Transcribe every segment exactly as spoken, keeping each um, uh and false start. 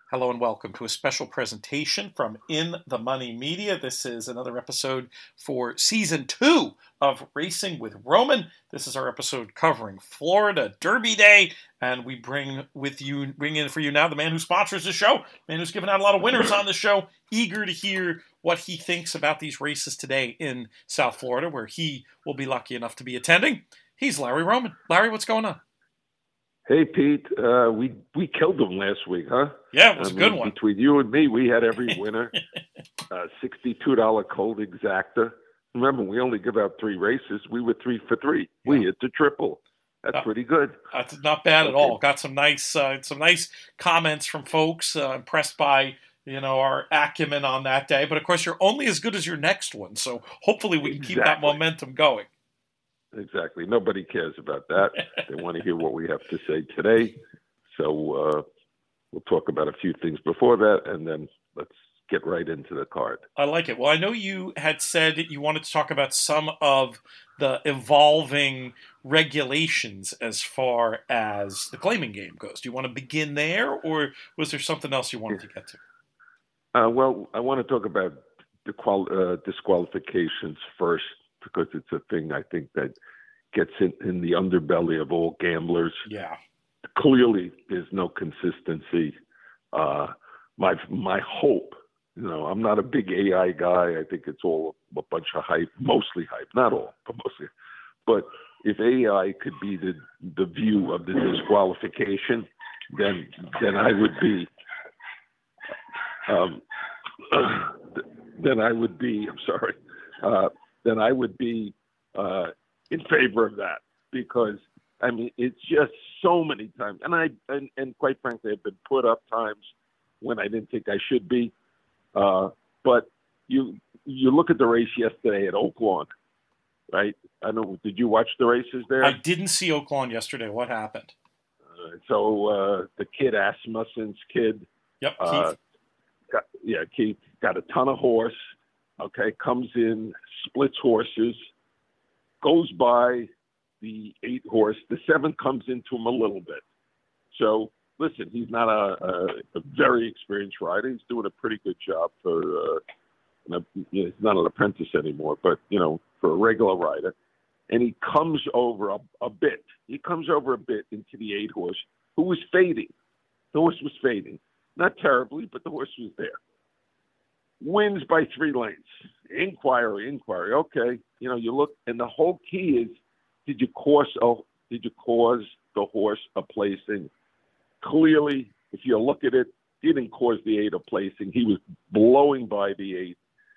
Hello and welcome to a special presentation from In the Money Media. This is another episode for season two of Racing with Roman. This is our episode covering Florida Derby Day, and we bring with you, bring in for you now the man who sponsors the show, the man who's given out a lot of winners on the show, eager to hear what he thinks about these races today in South Florida, where he will be lucky enough to be attending. He's Larry Roman. Larry, what's going on? Hey, Pete, uh, we we killed them last week, huh? Yeah, it was I a good mean, one. Between you and me, we had every winner. uh, sixty-two dollars cold exacta. Remember, we only give out three races. We were three for three. Yeah. We hit the triple. That's uh, pretty good. That's not bad okay. at all. Got some nice uh, some nice comments from folks uh, impressed by you know our acumen on that day. But of course, you're only as good as your next one. So hopefully, we can exactly. keep that momentum going. Exactly. Nobody cares about that. They want to hear what we have to say today. So uh, we'll talk about a few things before that, and then let's get right into the card. I like it. Well, I know you had said you wanted to talk about some of the evolving regulations as far as the claiming game goes. Do you want to begin there, or was there something else you wanted to get to? Uh, well, I want to talk about the qual- uh, disqualifications first, because it's a thing I think that gets in, in the underbelly of all gamblers. Yeah. Clearly, there's no consistency. Uh, my my hope, you know, I'm not a big A I guy. I think it's all a bunch of hype, mostly hype, not all, but mostly. But if A I could be the the view of the disqualification, then then I would be, um, uh, then I would be. I'm sorry. Uh, then I would be uh, in favor of that, because I mean it's just so many times, and I and, and quite frankly I've been put up times when I didn't think I should be. Uh, but you you look at the race yesterday at Oaklawn, right? I don't know. Did you watch the races there? I didn't see Oaklawn yesterday. What happened? Uh, so uh, the kid Asmussen's kid. Yep. Uh, Keith. Got, yeah, Keith got a ton of horse. Okay, comes in, splits horses, goes by the eight horse. The seven comes into him a little bit. So, listen, he's not a, a, a very experienced rider. He's doing a pretty good job for, uh, you know, he's not an apprentice anymore, but, you know, for a regular rider. And he comes over a, a bit. He comes over a bit into the eight horse, who was fading. The horse was fading. Not terribly, but the horse was there. Wins by three lengths. Inquiry, inquiry. Okay, you know, you look, and the whole key is, did you cause a, did you cause the horse a placing? Clearly, if you look at it, he didn't cause the eight a placing. He was blowing by the eight,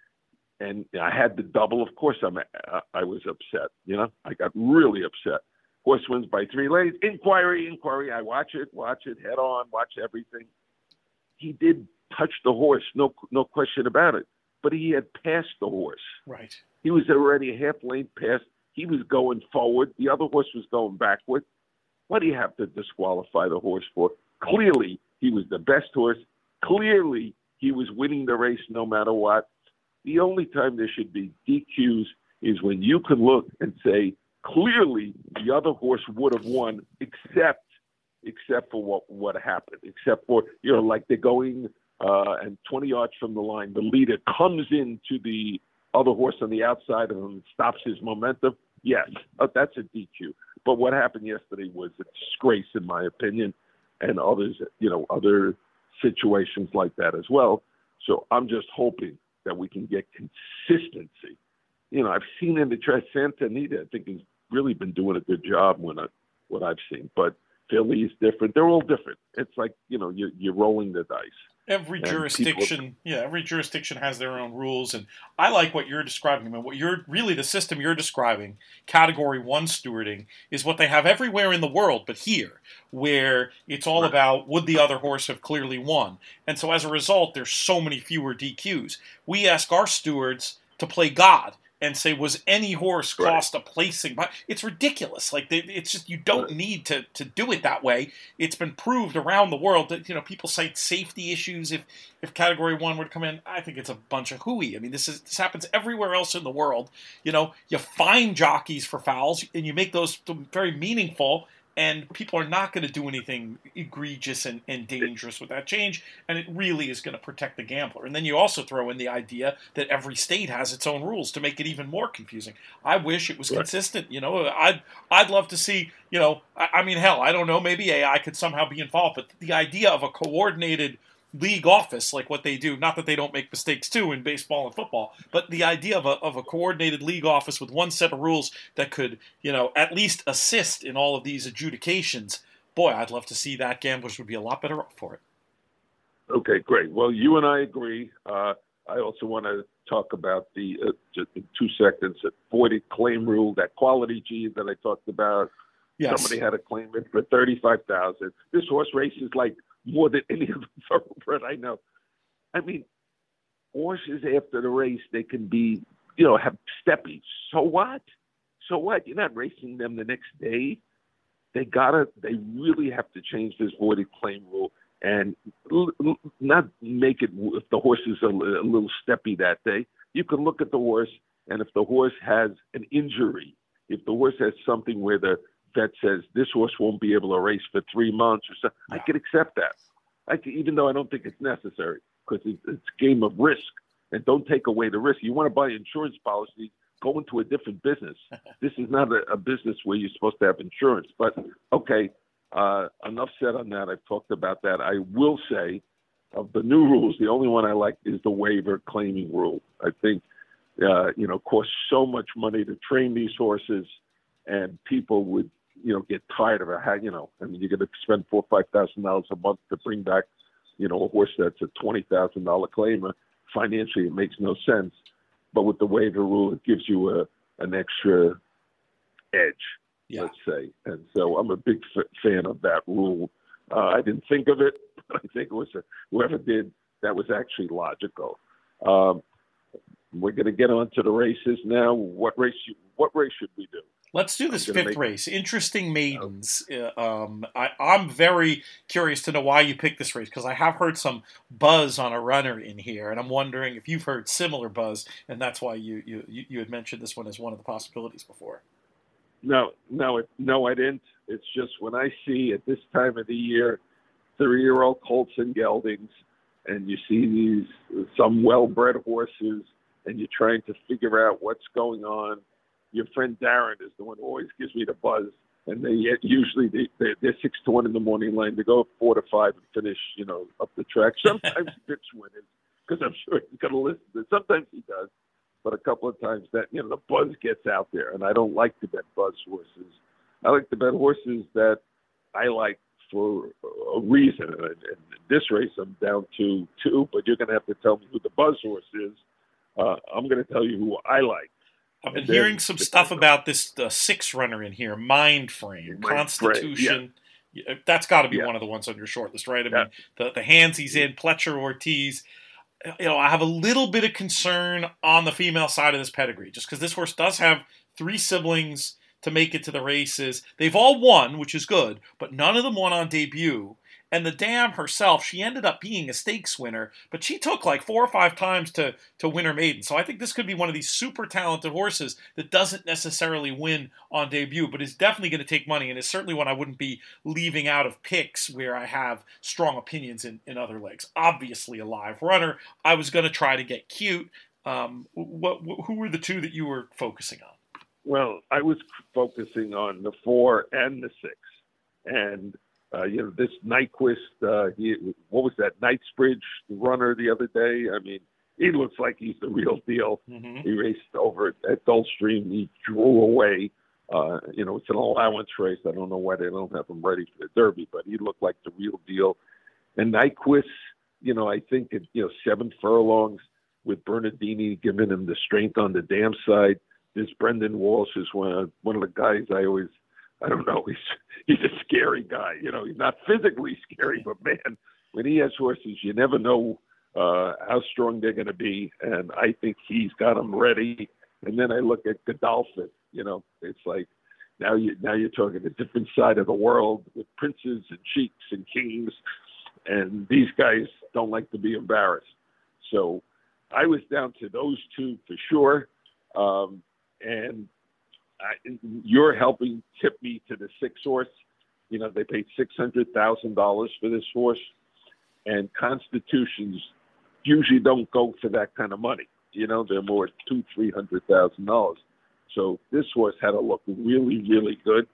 and I had the double. Of course, I'm, I was upset. You know, I got really upset. Horse wins by three lengths. Inquiry, inquiry. I watch it, watch it, head on, watch everything. He did touch the horse, no no question about it. But he had passed the horse. Right. He was already a half lane past. He was going forward. The other horse was going backward. What do you have to disqualify the horse for? Clearly, he was the best horse. Clearly, he was winning the race no matter what. The only time there should be D Qs is when you can look and say, clearly, the other horse would have won, except except for what, what happened, except for, you know, like they're going uh, and twenty yards from the line, the leader comes into the other horse on the outside of him and stops his momentum. Yes, uh, that's a D Q. But what happened yesterday was a disgrace, in my opinion, and others, you know, other situations like that as well. So I'm just hoping that we can get consistency. You know, I've seen in the track, Santa Anita, I think, has really been doing a good job when I, what I've seen. But Philly is different. They're all different. It's like, you know, you're, you're rolling the dice. Every And jurisdiction, people... yeah, every jurisdiction has their own rules, and I like what you're describing. I mean, what you're really the system you're describing, Category One stewarding, is what they have everywhere in the world, but here, where it's all Right. about would the other horse have clearly won, and so as a result, there's so many fewer D Qs. We ask our stewards to play God and say, was any horse Right. cost a placing? But it's ridiculous. Like, they, it's just, you don't Right. need to, to do it that way. It's been proved around the world that, you know, people cite safety issues if, if Category one would come in. I think it's a bunch of hooey. I mean, this is this happens everywhere else in the world. You know, you fine jockeys for fouls, and you make those very meaningful, and people are not going to do anything egregious and, and dangerous with that change, and it really is going to protect the gambler. And then you also throw in the idea that every state has its own rules to make it even more confusing. I wish it was Right. consistent. You know, I'd I'd love to see. You know, I, I mean, hell, I don't know. Maybe A I could somehow be involved, but the idea of a coordinated league office like what they do, not that they don't make mistakes too in baseball and football, but the idea of a, of a coordinated league office with one set of rules that could, you know, at least assist in all of these adjudications, boy, I'd love to see that. Gamblers would be a lot better off for it. Okay, great. Well, you and I agree. Uh, I also want to talk about the, uh, just in two seconds, the voided claim rule, that quality G that I talked about. Yes. Somebody had a claim it for thirty-five thousand dollars. This horse race is like more than any of the thoroughbred I know. I mean, horses after the race, they can be, you know, have steppies. So what? So what? You're not racing them the next day. They gotta, they really have to change this voided claim rule and l- l- not make it, if the horse is a, a little steppy that day, you can look at the horse, and if the horse has an injury, if the horse has something where the vet says this horse won't be able to race for three months or something, yeah. I can accept that. I can, even though I don't think it's necessary, because it's, it's a game of risk, and don't take away the risk. You want to buy insurance policy, go into a different business. This is not a, a business where you're supposed to have insurance. But okay, uh, enough said on that. I've talked about that. I will say, of the new rules, the only one I like is the waiver claiming rule. I think, uh, you know, costs so much money to train these horses, and people would, you know, get tired of it. How, you know, I mean, you're going to spend four or five thousand dollars a month to bring back, you know, a horse that's a twenty thousand dollar claimer. Financially, it makes no sense. But with the waiver rule, it gives you a an extra edge, yeah. let's say. And so I'm a big f- fan of that rule. Uh, I didn't think of it, but I think it was a, whoever did that was actually logical. Um, we're going to get on to the races now. What race? You, what race should we do? Let's do this fifth make... race. Interesting Maidens. Uh, um, I, I'm very curious to know why you picked this race, because I have heard some buzz on a runner in here, and I'm wondering if you've heard similar buzz, and that's why you you, you had mentioned this one as one of the possibilities before. No, no, it, no, I didn't. It's just when I see at this time of the year three-year-old colts and geldings, and you see these some well-bred horses, and you're trying to figure out what's going on. Your friend Darren is the one who always gives me the buzz, and they usually they, they, they're six to one in the morning line. They go four to five and finish, you know, up the track. Sometimes he picks winners because I'm sure he's going to listen to it. Sometimes he does, but a couple of times that, you know, the buzz gets out there, and I don't like to bet buzz horses. I like to bet horses that I like for a reason. And in this race, I'm down to two, but you're going to have to tell me who the buzz horse is. Uh, I'm going to tell you who I like. I've been hearing some stuff about this uh, six runner in here, Mind Frame, Mind Constitution. Frame, yeah. That's got to be yeah. one of the ones on your short list, right? I yeah. mean, the, the hands he's in, Pletcher Ortiz. You know, I have a little bit of concern on the female side of this pedigree, just because this horse does have three siblings to make it to the races. They've all won, which is good, but none of them won on debut. And the dam herself, she ended up being a stakes winner, but she took like four or five times to, to win her maiden. So I think this could be one of these super talented horses that doesn't necessarily win on debut, but is definitely going to take money, and is certainly one I wouldn't be leaving out of picks where I have strong opinions in, in other legs. Obviously a live runner. I was going to try to get cute. Um, what, what, who were the two that you were focusing on? Well, I was focusing on the four and the six. And Uh, you know, this Nyquist, uh, he, what was that, Knightsbridge runner the other day? I mean, he looks like he's the real deal. Mm-hmm. He raced over at Gulfstream. He drew away. Uh, you know, it's an allowance race. I don't know why they don't have him ready for the Derby, but he looked like the real deal. And Nyquist, you know, I think, at, you know, seven furlongs with Bernardini giving him the strength on the dam side. This Brendan Walsh is one of, one of the guys I always, I don't know, he's he's a scary guy. You know, he's not physically scary, but man, when he has horses, you never know uh, how strong they're going to be. And I think he's got them ready. And then I look at Godolphin. You know, it's like now you now you're talking a different side of the world with princes and sheiks and kings, and these guys don't like to be embarrassed. So I was down to those two for sure. Um, and I, you're helping tip me to the six horse. You know, they paid six hundred thousand dollars for this horse, and Constitutions usually don't go for that kind of money. You know, they're more two, three hundred thousand dollars. So this horse had to look really, really good.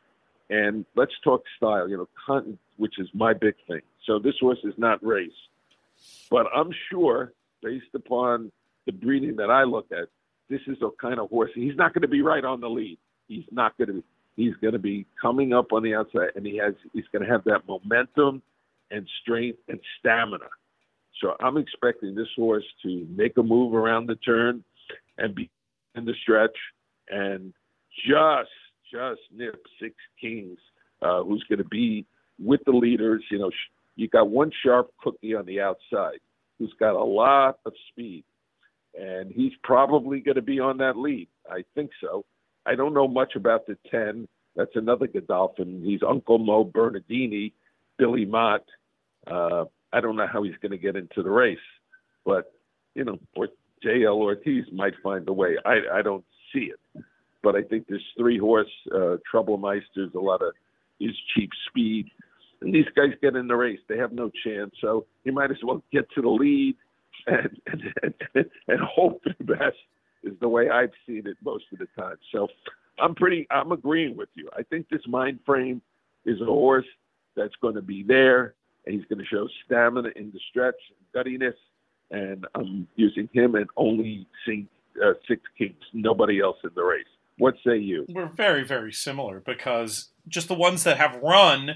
And let's talk style. You know, Con- which is my big thing. So this horse is not race, but I'm sure, based upon the breeding that I look at, this is a kind of horse. He's not going to be right on the lead. He's not going to be. He's going to be coming up on the outside, and he has. He's going to have that momentum and strength and stamina. So I'm expecting this horse to make a move around the turn and be in the stretch and just, just nip Six Kings, uh, who's going to be with the leaders. You know, you got one sharp cookie on the outside who's got a lot of speed, and he's probably going to be on that lead. I think so. I don't know much about the ten. That's another Godolphin. He's Uncle Mo Bernardini, Billy Mott. Uh, I don't know how he's going to get into the race, but, you know, or J L Ortiz might find a way. I, I don't see it, but I think this three-horse uh, Troublemeisters, a lot of his cheap speed, and these guys get in the race. They have no chance, so you might as well get to the lead and, and, and, and hope for the best is the way I've seen it most of the time. So I'm pretty, I'm agreeing with you. I think this Mind Frame is a horse that's going to be there, and he's going to show stamina in the stretch, guttiness, and I'm using him and only seeing uh, Six Kings, nobody else in the race. What say you? We're very, very similar because just the ones that have run,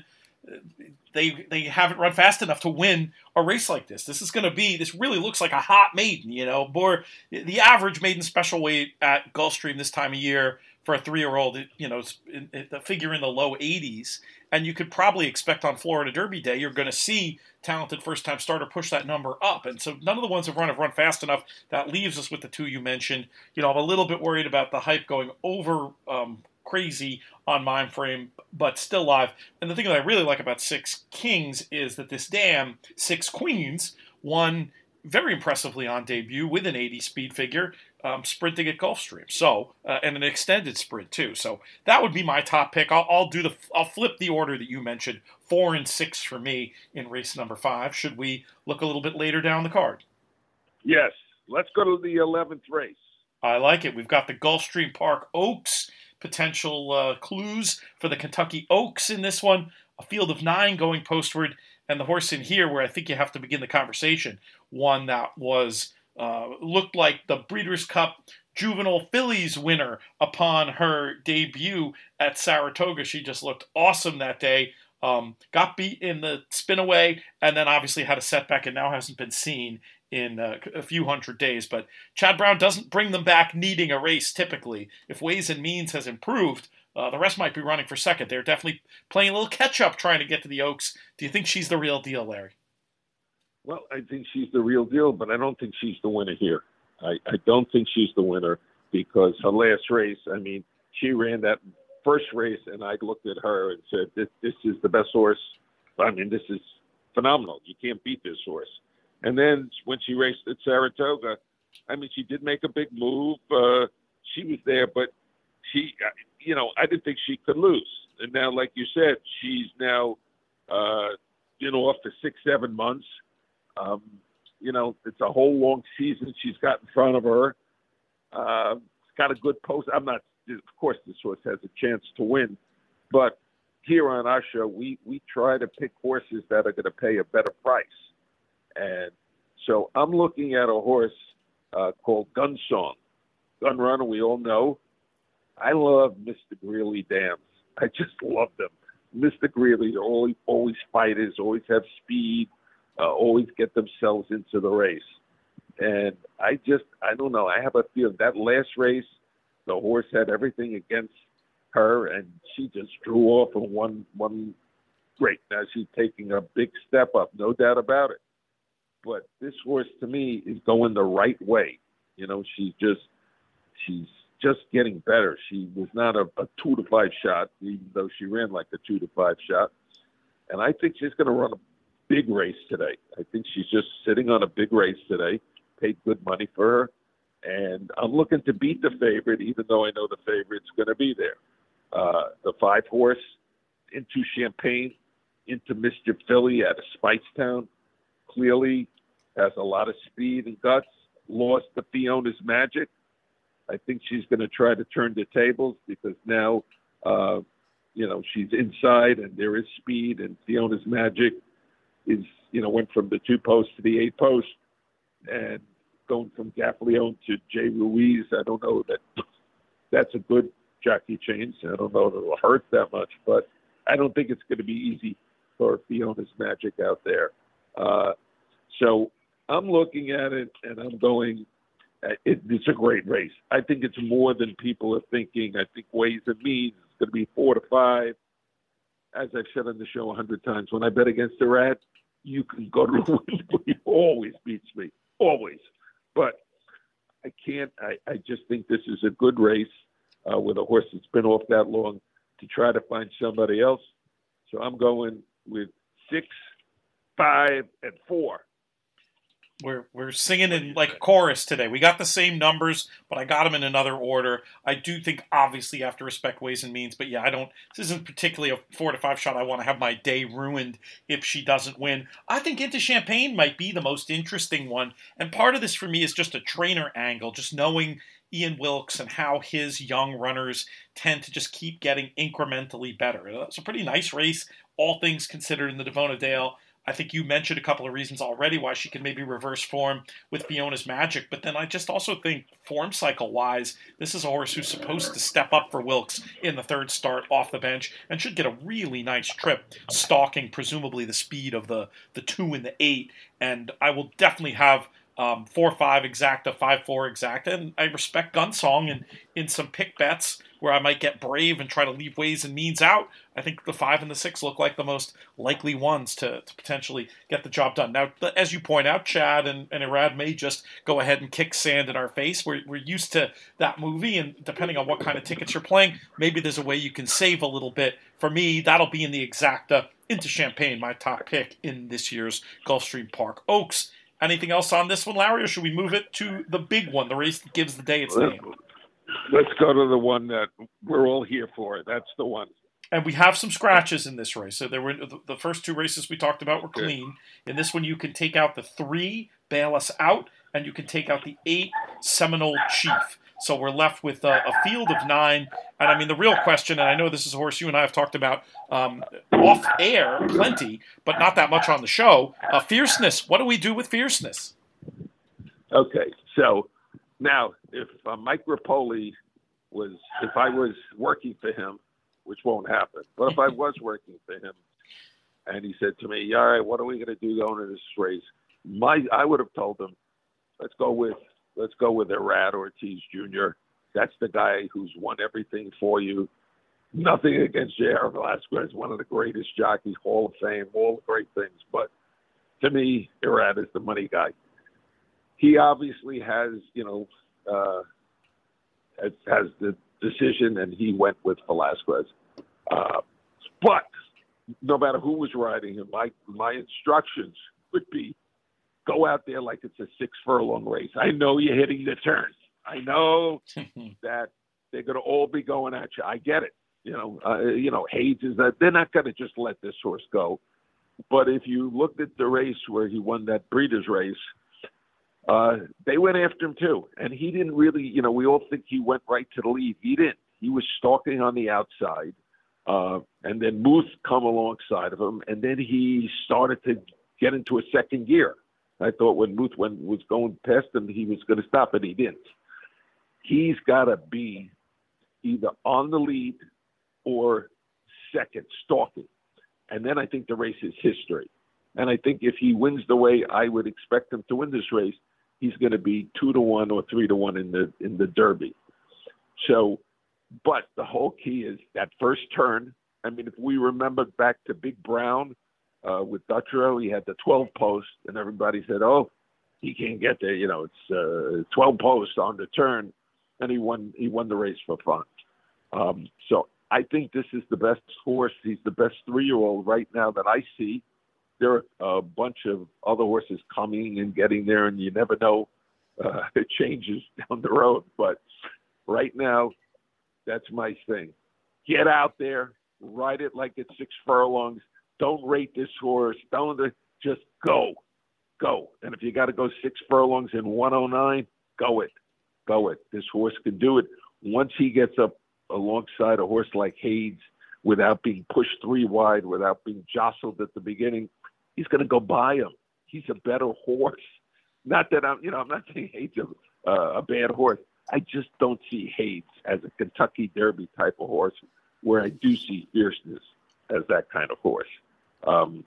they they haven't run fast enough to win a race like this. This is going to be, this really looks like a hot maiden, you know, more the average maiden special weight at Gulfstream this time of year for a three-year-old, you know, it's a figure in the low eighties, and you could probably expect on Florida Derby Day you're going to see talented first-time starter push that number up, and so none of the ones that run have run fast enough. That leaves us with the two you mentioned. You know, I'm a little bit worried about the hype going over um, crazy on Mind Frame, but still live. And the thing that I really like about Six Kings is that this dam, Six Queens, won very impressively on debut with an eighty speed figure, um, sprinting at Gulfstream. So, uh, and an extended sprint too. So that would be my top pick. I'll, I'll do the, I'll flip the order that you mentioned, four and six for me in race number five. Should we look a little bit later down the card? Yes, let's go to the eleventh race. I like it. We've got the Gulfstream Park Oaks. Potential uh, clues for the Kentucky Oaks in this one. A field of nine going postward, and the horse in here where I think you have to begin the conversation. One that was uh, looked like the Breeders' Cup Juvenile Fillies winner upon her debut at Saratoga. She just looked awesome that day. Um, got beat in the spin-away, and then obviously had a setback and now hasn't been seen in uh, a few hundred days. But Chad Brown doesn't bring them back needing a race typically. If Ways and Means has improved, uh, the rest might be running for second. They're definitely playing a little catch-up trying to get to the Oaks. Do you think she's the real deal, Larry? Well, I think she's the real deal, but I don't think she's the winner here. I, I don't think she's the winner because her last race, I mean, she ran that first race, and I looked at her and said, this, this is the best horse. I mean, this is phenomenal. You can't beat this horse. And then when she raced at Saratoga, I mean, she did make a big move. Uh, she was there, but she, you know, I didn't think she could lose. And now, like you said, she's now uh, been off for six, seven months. Um, you know, it's a whole long season she's got in front of her. Uh, got a good post. I'm not, of course, this horse has a chance to win. But here on our show, we, we try to pick horses that are going to pay a better price. And so I'm looking at a horse uh, called Gunsong. Gun Runner, we all know. I love Mister Greeley dams. I just love them. Mister Greeley, they're always, always fighters, always have speed, uh, always get themselves into the race. And I just, I don't know, I have a feeling that last race, the horse had everything against her, and she just drew off and won, won great. Now she's taking a big step up, no doubt about it. But this horse, to me, is going the right way. You know, she's just she's just getting better. She was not a, a two to five shot, even though she ran like a two to five shot. And I think she's going to run a big race today. I think she's just sitting on a big race today. Paid good money for her, and I'm looking to beat the favorite, even though I know the favorite's going to be there. Uh, the five horse into Champagne, into Mister Philly out of Spicetown. Clearly has a lot of speed and guts. Lost to Fiona's Magic. I think she's going to try to turn the tables because now, uh, you know, she's inside and there is speed, and Fiona's Magic is, you know, went from the two post to the eight post, and going from Gaffalione to Jay Ruiz. I don't know that that's a good jockey change. I don't know if it'll hurt that much, but I don't think it's going to be easy for Fiona's Magic out there. Uh, so I'm looking at it and I'm going, it, it's a great race. I think it's more than people are thinking. I think Ways and Means is going to be four to five. As I've said on the show a hundred times, when I bet against the Rat, you can go to the window. He always beats me, always. But I can't. I, I just think this is a good race uh, with a horse that's been off that long to try to find somebody else. So I'm going with six, five, and four. We're we're singing in like a chorus today. We got the same numbers, but I got them in another order. I do think, obviously, you have to respect Ways and Means. But yeah, I don't. This isn't particularly a four to five shot. I want to have my day ruined if she doesn't win. I think Into Champagne might be the most interesting one, and part of this for me is just a trainer angle, just knowing Ian Wilkes and how his young runners tend to just keep getting incrementally better. It's a pretty nice race, all things considered, in the Devona Dale. I think you mentioned a couple of reasons already why she could maybe reverse form with Fiona's Magic, but then I just also think form cycle-wise, this is a horse who's supposed to step up for Wilkes in the third start off the bench and should get a really nice trip, stalking presumably the speed of the, the two and the eight, and I will definitely have um, four five exacta, five four exacta, and I respect Gunsong in, in some pick bets where I might get brave and try to leave Ways and Means out. I think the five and the six look like the most likely ones to, to potentially get the job done. Now, as you point out, Chad and, and Irad may just go ahead and kick sand in our face. We're, we're used to that movie, and depending on what kind of tickets you're playing, maybe there's a way you can save a little bit. For me, that'll be in the exacta. Into Champagne, my top pick in this year's Gulfstream Park Oaks. Anything else on this one, Larry, or should we move it to the big one, the race that gives the day its name? Let's go to the one that we're all here for. That's the one. And we have some scratches in this race. So there were the first two races we talked about were clean. In this one, you can take out the three, Bail Us Out, and you can take out the eight, Seminole Chief. So we're left with a, a field of nine. And I mean, the real question, and I know this is a horse you and I have talked about um, off air plenty, but not that much on the show. Uh, Fierceness. What do we do with Fierceness? Okay, so now if uh, Mike Rapoli was, if I was working for him, which won't happen, but if I was working for him, and he said to me, "All right, what are we going to do going into this race?" My, I would have told him, "Let's go with, let's go with Irad Ortiz Junior That's the guy who's won everything for you. Nothing against J R. Velasquez, one of the greatest jockeys, Hall of Fame, all the great things. But to me, Irad is the money guy. He obviously has, you know, uh, has, has the decision, and he went with Velasquez. Uh, but no matter who was riding him, my my instructions would be go out there like it's a six furlong race. I know you're hitting the turns. I know that they're going to all be going at you. I get it. You know, uh, you know, Hayes is that they're not going to just let this horse go. But if you looked at the race where he won that Breeders' race, uh, they went after him too. And he didn't really, you know, we all think he went right to the lead. He didn't. He was stalking on the outside. Uh, and then Muth come alongside of him. And then he started to get into a second gear. I thought when Muth went, was going past him, he was going to stop, and he didn't. He's got to be either on the lead or second, stalking. And then I think the race is history. And I think if he wins the way I would expect him to win this race, he's going to be two to one or three to one in the in the Derby. So, but the whole key is that first turn. I mean, if we remember back to Big Brown uh, with Dutrow, he had the twelve post, and everybody said, "Oh, he can't get there." You know, it's uh, twelve posts on the turn, and he won. He won the race for fun. Um, so I think this is the best horse. He's the best three-year-old right now that I see. There are a bunch of other horses coming and getting there, and you never know. Uh, it changes down the road. But right now, that's my thing. Get out there ride it like it's six furlongs. Don't rate this horse. Don't just go, go. And if you got to go six furlongs in one oh nine, go it, go it. This horse can do it. Once he gets up alongside a horse like Hayes, without being pushed three wide, without being jostled at the beginning, he's going to go by him. He's a better horse. Not that I'm, you know, I'm not saying Hayes is a, uh, a bad horse. I just don't see Hayes as a Kentucky Derby type of horse, where I do see Fierceness as that kind of horse. Um,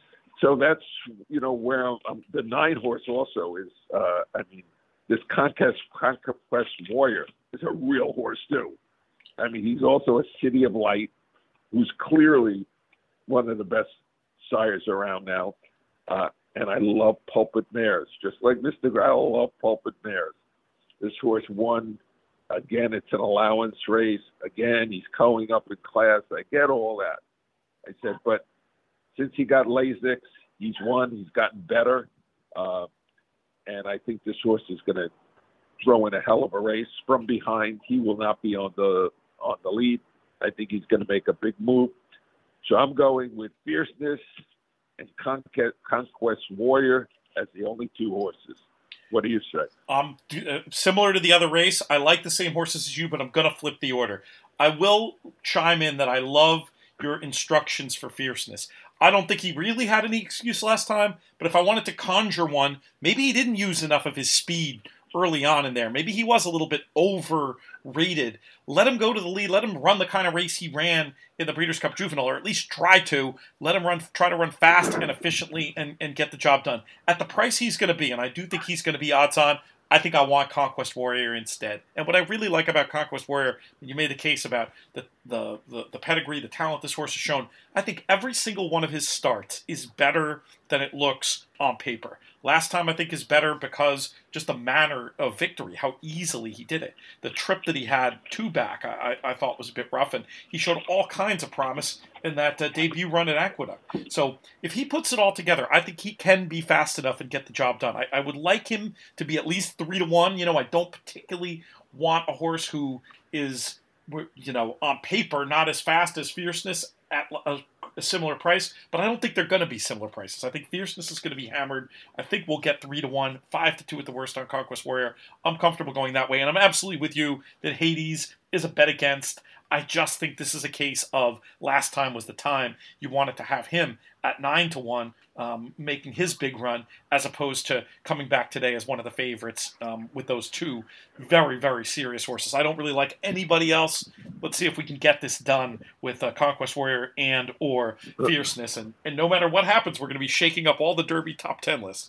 so that's, you know, where I'm, I'm, the nine horse also is, uh, I mean, this Conquest, Conquest Warrior is a real horse too. I mean, he's also a City of Light, who's clearly one of the best sires around now. Uh, and I love Pulpit Mares, just like Mister Gr- I love Pulpit Mares. This horse won. Again, it's an allowance race. Again, he's going up in class. I get all that. I said, but since he got Lasix, he's won. He's gotten better. Uh, and I think this horse is going to throw in a hell of a race from behind. He will not be on the on the lead. I think he's going to make a big move. So I'm going with Fierceness and Conquest, Conquest Warrior as the only two horses. What do you say? Um, uh, similar to the other race, I like the same horses as you, but I'm going to flip the order. I will chime in that I love your instructions for Fierceness. I don't think he really had any excuse last time, but if I wanted to conjure one, maybe he didn't use enough of his speed early on in there. Maybe he was a little bit overrated. Let him go to the lead. Let him run the kind of race he ran in the Breeders' Cup Juvenile, or at least try to. Let him run, try to run fast and efficiently and, and get the job done. At the price he's going to be, and I do think he's going to be odds on, I think I want Conquest Warrior instead. And what I really like about Conquest Warrior, you made the case about the, the, the, the pedigree, the talent this horse has shown. I think every single one of his starts is better than it looks on paper. Last time I think is better because just the manner of victory, how easily he did it. The trip that he had two back, I, I thought was a bit rough, and he showed all kinds of promise in that uh, debut run at Aqueduct. So if he puts it all together, I think he can be fast enough and get the job done. I, I would like him to be at least three to one. You know, I don't particularly want a horse who is, you know, on paper not as fast as Fierceness at a, a similar price, but I don't think they're going to be similar prices. I think Fierceness is going to be hammered. I think we'll get three to one, five to two at the worst on Conquest Warrior. I'm comfortable going that way, and I'm absolutely with you that Hades is a bet against. I just think this is a case of last time was the time. You wanted to have him at nine to one, um, making his big run, as opposed to coming back today as one of the favorites um, with those two very, very serious horses. I don't really like anybody else. Let's see if we can get this done with uh, Conquest Warrior and or Fierceness. And, and no matter what happens, we're going to be shaking up all the Derby top ten lists.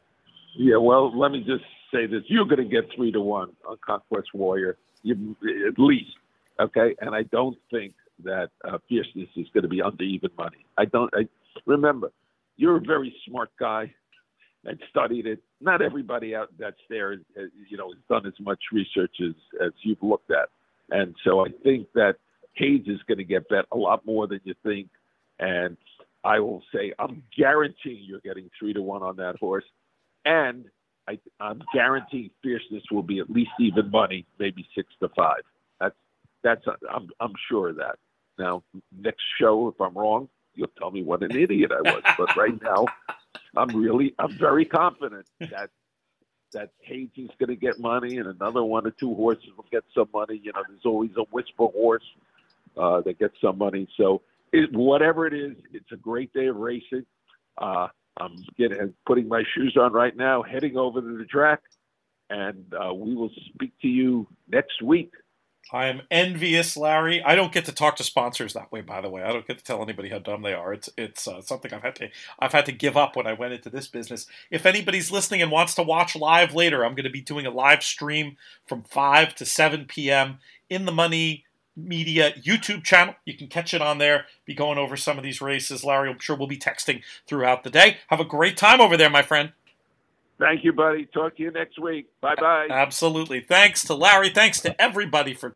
Yeah, well, let me just say this. You're going to get three to one on Conquest Warrior, you, at least. Okay, and I don't think that uh, Fierceness is going to be under even money. I don't. I remember, you're a very smart guy and studied it. Not everybody out that's there, uh, you know, has done as much research as, as you've looked at, and so I think that Hayes is going to get bet a lot more than you think. And I will say, I'm guaranteeing you're getting three to one on that horse, and I, I'm guaranteeing Fierceness will be at least even money, maybe six to five. That's That's a, I'm I'm sure of that. Now, next show, if I'm wrong, you'll tell me what an idiot I was. But right now, I'm really I'm very confident that that Hayes is going to get money, and another one or two horses will get some money. You know, there's always a whisper horse uh, that gets some money. So it, whatever it is, it's a great day of racing. Uh, I'm getting putting my shoes on right now, heading over to the track, and uh, we will speak to you next week. I am envious, Larry. I don't get to talk to sponsors that way, by the way. I don't get to tell anybody how dumb they are. It's it's uh, something I've had to I've had to give up when I went into this business. If anybody's listening and wants to watch live later, I'm going to be doing a live stream from five to seven p.m. in the Money Media YouTube channel. You can catch it on there. Be going over some of these races. Larry, I'm sure we'll be texting throughout the day. Have a great time over there, my friend. Thank you, buddy. Talk to you next week. Bye-bye. Absolutely. Thanks to Larry. Thanks to everybody for